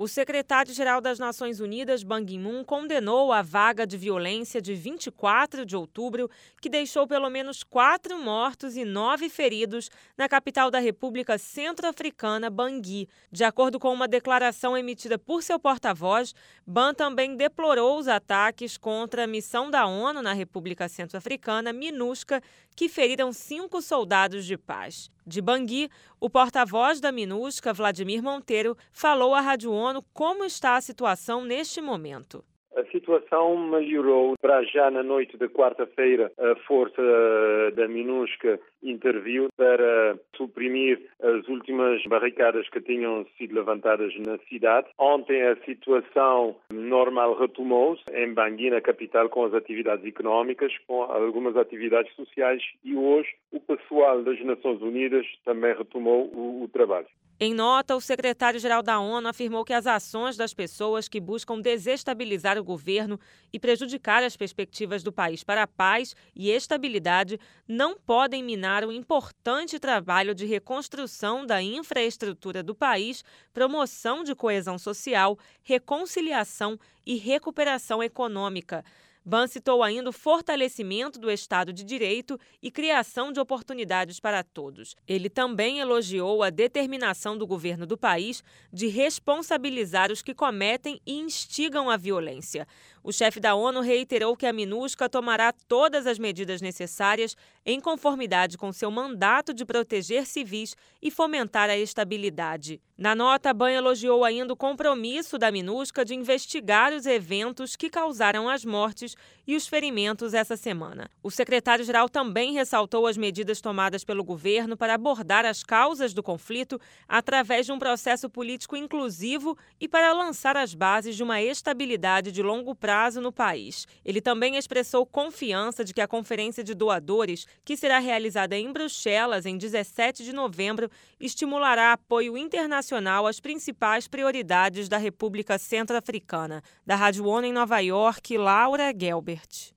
O secretário-geral das Nações Unidas, Ban Ki-moon, condenou a vaga de violência de 24 de outubro, que deixou pelo menos 4 mortos e 9 feridos na capital da República Centro-Africana, Bangui. De acordo com uma declaração emitida por seu porta-voz, Ban também deplorou os ataques contra a missão da ONU na República Centro-Africana, MINUSCA, que feriram 5 soldados de paz. De Bangui, o porta-voz da MINUSCA, Vladimir Monteiro, falou à Rádio ONU como está a situação neste momento. A situação melhorou. Para já, na noite de quarta-feira, a força da MINUSCA interviu para suprimir as últimas barricadas que tinham sido levantadas na cidade. Ontem a situação normal retomou-se em Bangui, na capital, com as atividades económicas, com algumas atividades sociais, e hoje o pessoal das Nações Unidas também retomou o trabalho. Em nota, o secretário-geral da ONU afirmou que as ações das pessoas que buscam desestabilizar o governo e prejudicar as perspectivas do país para a paz e estabilidade não podem minar o importante trabalho de reconstrução da infraestrutura do país, promoção de coesão social, reconciliação e recuperação econômica. Ban citou ainda o fortalecimento do Estado de Direito e criação de oportunidades para todos. Ele também elogiou a determinação do governo do país de responsabilizar os que cometem e instigam a violência. O chefe da ONU reiterou que a MINUSCA tomará todas as medidas necessárias em conformidade com seu mandato de proteger civis e fomentar a estabilidade. Na nota, Ban elogiou ainda o compromisso da MINUSCA de investigar os eventos que causaram as mortes e os ferimentos essa semana. O secretário-geral também ressaltou as medidas tomadas pelo governo para abordar as causas do conflito através de um processo político inclusivo e para lançar as bases de uma estabilidade de longo prazo no país. Ele também expressou confiança de que a Conferência de Doadores, que será realizada em Bruxelas em 17 de novembro, estimulará apoio internacional às principais prioridades da República Centro-Africana. Da Rádio ONU em Nova York, Laura Gelbert.